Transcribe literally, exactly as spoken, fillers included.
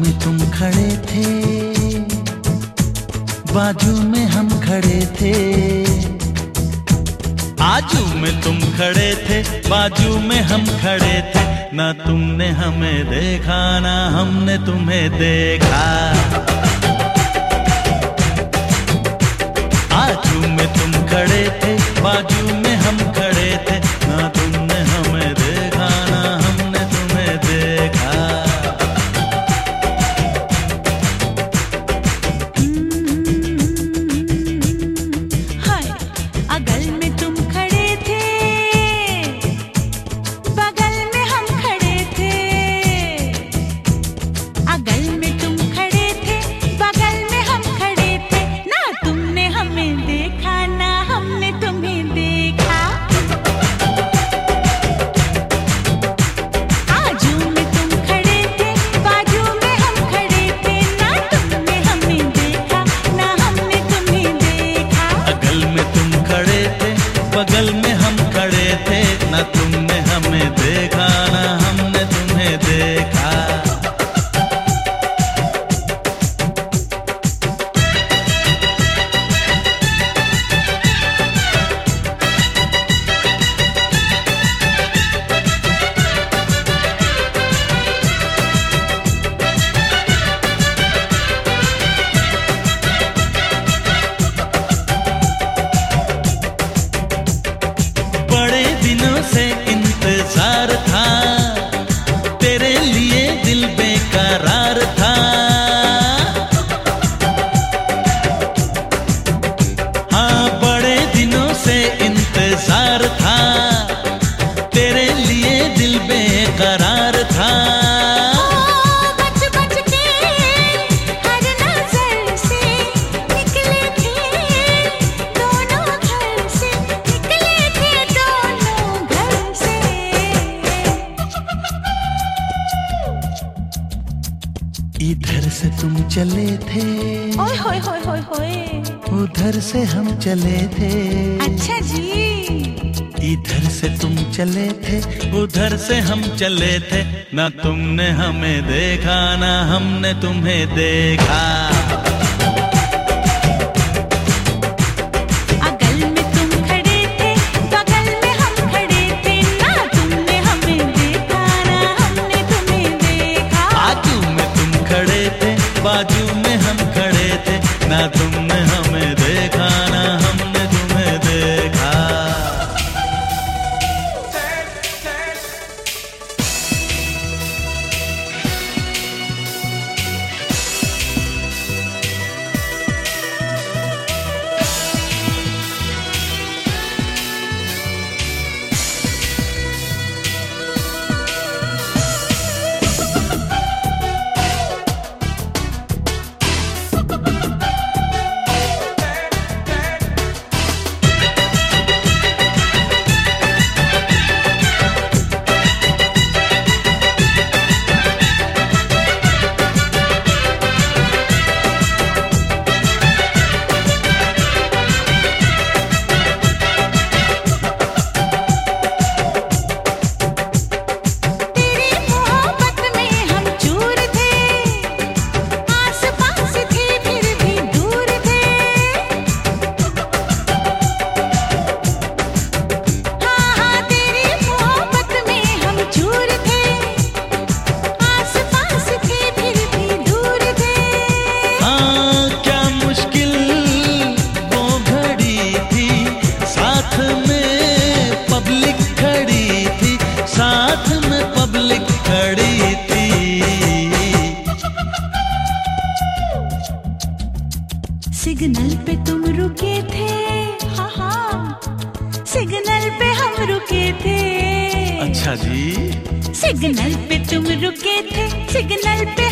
में तुम खड़े थे, बाजू में हम खड़े थे। आजू में तुम खड़े थे, बाजू में हम खड़े थे। ना तुमने हमें देखा, ना हमने तुम्हें देखा। आजू में तुम खड़े थे, बाजू में हम खड़े थे। ना तुमने हमें देखा, ना हमने तुम्हें देखा। हाय, अगल में तुम खड़े थे, बगल में हम खड़े थे। अगल में तुम खड़े थे, बगल में हम खड़े थे। ना तुमने हमें देखा, ना हमने तुम्हें देखा। आजू में तुम खड़े थे, बाजू में हम खड़े थे। ना तुमने हमें देखा, ना हमने तुम्हें देखा। अगल में तुम खड़े थे, बगल में हम खड़े थे। ना तुमने हमें देखा, ना हमने तुम्हें देखा। बड़े दिनों से इंतजार था, तेरे लिए दिल बेकरार था। हाँ, बड़े दिनों से इंतजार था, तेरे लिए दिल बेकरार था। बच बच के हर नजर से निकले थे दोनों घर से। निकले थे दोनों घर से। इधर से तुम चले थे, ओए होए होए होए होए। उधर से हम चले थे। अच्छा जी। इधर से तुम चले थे, उधर से हम चले थे। ना तुमने हमें देखा, ना हमने तुम्हें देखा। अगल में तुम खड़े थे, बगल में हम खड़े थे। ना तुमने हमें देखा, ना हमने तुम्हें देखा। आजू में तुम खड़े थे, बाजू में हम खड़े थे। ना तुमने हमें देखा, ना हमने तुम्हें देखा। तेरी मोहब्बत में हम चूर थे, आस पास थे फिर भी दूर थे। हाँ हाँ, तेरी मोहब्बत में हम चूर थे, आस पास थे फिर भी दूर थे। हाँ, क्या मुश्किल वो घड़ी थी, साथ में पब्लिक खड़ी थी। साथ में पब्लिक खड़ी थी। सिग्नल पे तुम रुके थे, हाँ हाँ, सिग्नल पे हम रुके थे। अच्छा जी। सिग्नल पे तुम रुके थे, सिग्नल पे